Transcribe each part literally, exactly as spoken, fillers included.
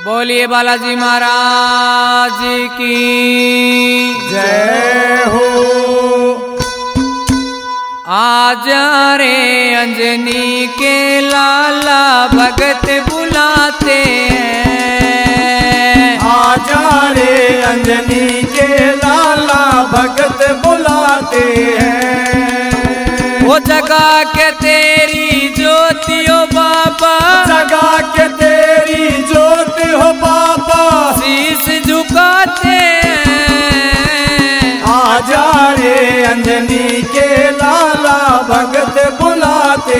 बोलिए बालाजी महाराज की जय हो। आज रे अंजनी के लाला भगत बुलाते हैं। आज रे अंजनी के लाला भगत बुलाते हैं। वो जगा के तेरी ज्योति हो बाबा, जगा के तेरी ज्योति हो बाबा, शीश झुकाते हैं। आज रे अंजनी के लाला भगत बुलाते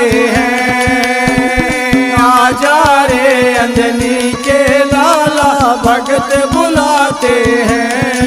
हैं। आज रे अंजनी के लाला भगत बुलाते हैं।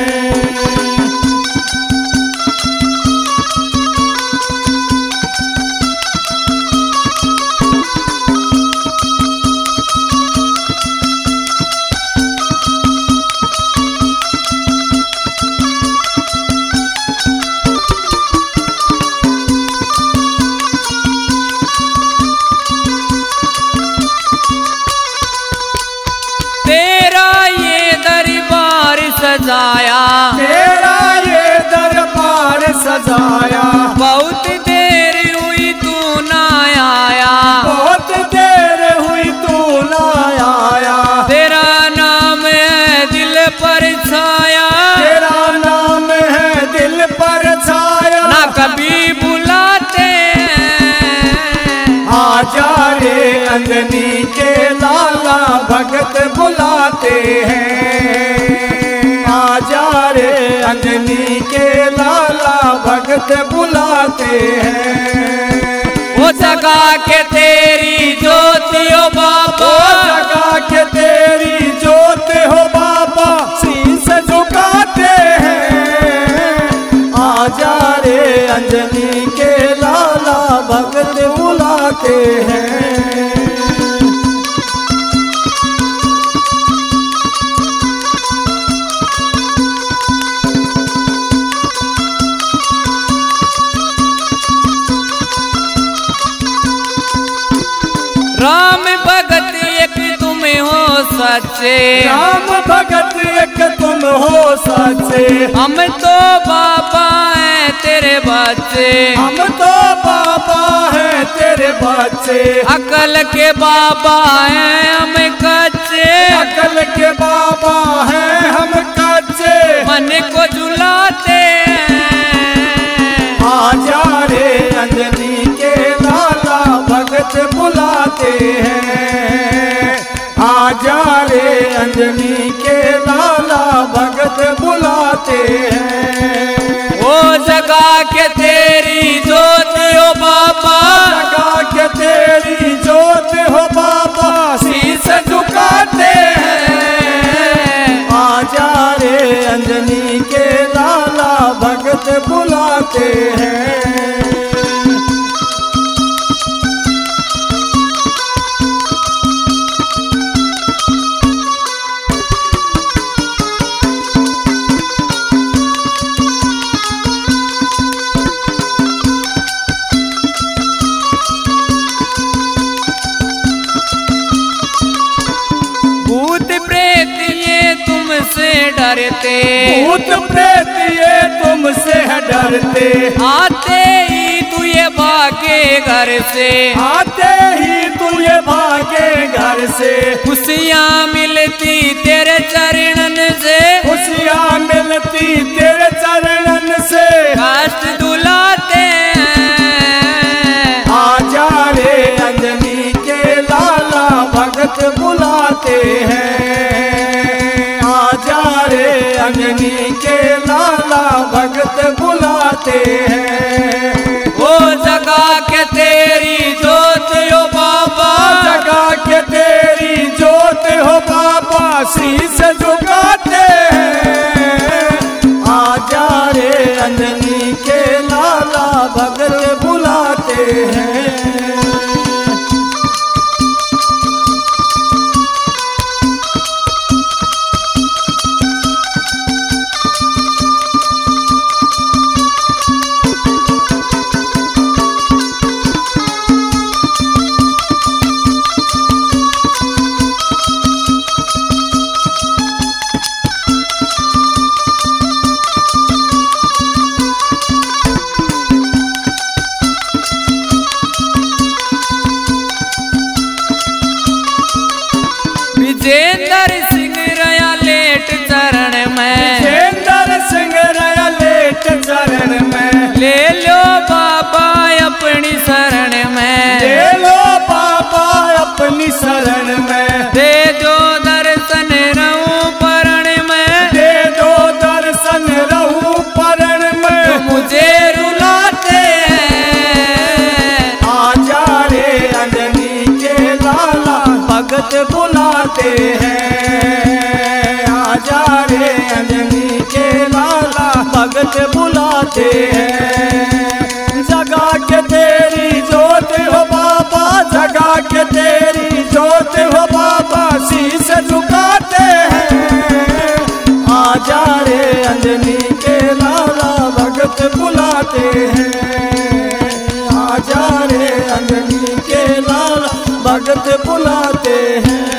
सजाया तेरा ये दरबार सजाया, बहुत देर हुई तू ना आया, बहुत देर हुई तू ना आया। तेरा नाम है दिल पर छाया, तेरा नाम है दिल पर छाया, ना कभी बुलाते हैं। आजा रे अंजनी के लाला भगत बुलाते हैं। आजा रे अंजनी के लाला भगत बुलाते हैं। वो जगा के तेरी ज्योति हो बाबा, जगा के तेरी ज्योति हो बाबा, शीश झुकाते हैं। आजा रे अंजनी के लाला भगत बुलाते हैं। राम भगत एक तुम हो सच्चे, राम भगत एक तुम हो सच्चे, हम तो बाबा हैं तेरे बच्चे, हम तो बाबा हैं तेरे बच्चे, अकल के बाबा हैं हम कच्चे, अकल के बाबा हैं हम कच्चे, मन को झुलाते हैं। आजा रे अंजनी के लाला भगत बुलाते हैं। आजा रे अंजनी के लाला भगत बुलाते हैं। वो जगा के तेरी ज्योति हो बाबा, जगा के तेरी ज्योति हो बाबा, शीश झुकाते हैं। आजा रे अंजनी के लाला भगत बुलाते हैं। भूत प्रेत ये तुमसे डरते, भूत प्रेत ये तुमसे है डरते, आते ही तू ये भागे घर से, आते ही तू ये भागे घर से। खुशियाँ मिलती तेरे चरणन से, खुशियाँ मिलती तेरे चरणन से, कष्ट दुलाते हैं। आजा रे अंजनी के लाला भगत बुलाते हैं। आजा रे अंजनी के लाला भगत बुलाते हैं। वो जगा के तेरी ज्योति हो बाबा, जगा के तेरी ज्योति हो बाबा, शीश विजेंद्र सिंह रया लेट चरण में, विजेंद्र सिंह रया लेट चरण में, ले लो बाबा अपनी शरण में, ले लो बाबा अपनी शरण में, दे दो दर्शन रहूं परण में, दे दो दर्शन रहूं परण में, मुझे रुलाते हैं आजा रे अंजनी के लाला भगत बुलाते हैं, आजा रे अंजनी के लाला भगत बुलाते हैं। जगा के तेरी जोत हो बाबा, जगा के तेरी जोत हो बाबा, शीश झुकाते हैं, आजा रे अंजनी के लाला भगत बुलाते हैं, आजा रे अंजनी के लाला भगत बुलाते हैं।